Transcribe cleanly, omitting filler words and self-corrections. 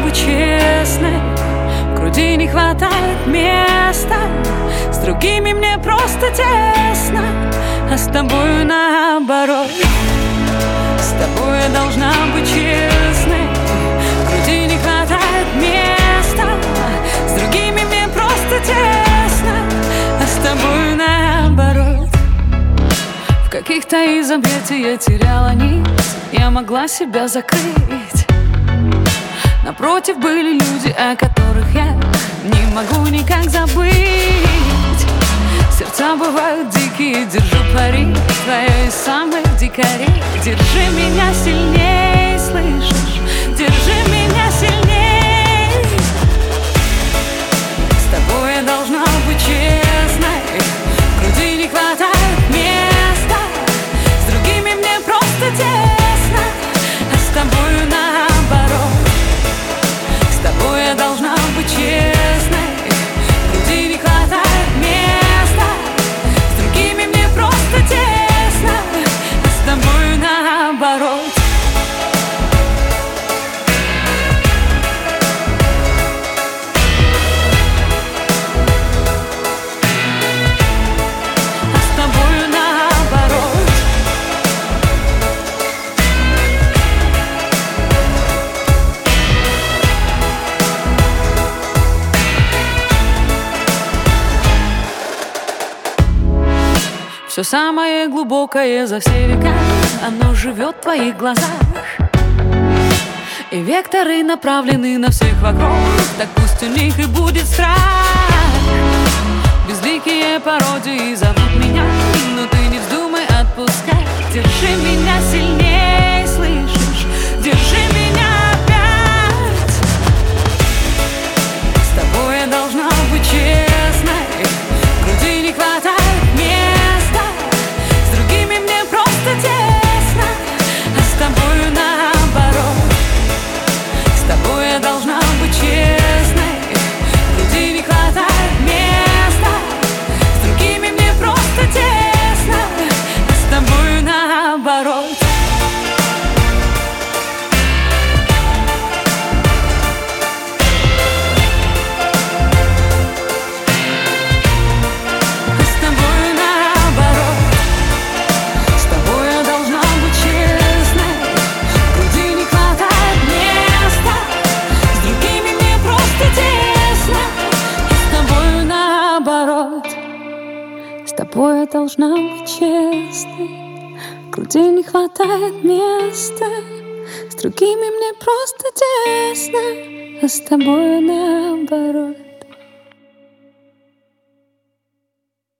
быть честной. В груди не хватает места. С другими мне просто тесно, а с тобою наоборот. С тобой я должна быть честной. В груди не хватает места. С другими мне просто тесно, а с тобою наоборот. В каких-то из объятий я теряла нить. Я могла себя закрыть. Напротив были люди, о которых я не могу никак забыть. Сердца бывают дикие, держу пари, твоей самой дикари. Держи меня сильней, слышишь? Держи меня сильней. С тобой я должна быть честной. В груди не хватает места. С другими мне просто тесно, а с тобою наоборот. С тобой я должна быть честной. В груди не хватает места. С другими мне просто тесно, а с тобою наоборот. Все самое глубокое за все века, оно живет в твоих глазах. И векторы направлены на всех вокруг, так пусть у них и будет страх. Безликие пародии зовут меня, но ты не вздумай отпускать. Держи меня сильней, слышишь? Держи меня опять. С тобой я должна быть честной. В груди не хватает места. С другими мне просто тесно, а с тобою наоборот. С тобой я должна быть честной. В груди не хватает места. С другими мне просто тесно, а с тобою наоборот. С тобой я должна быть честной. В груди не хватает места. С другими мне просто тесно, а с тобой наоборот.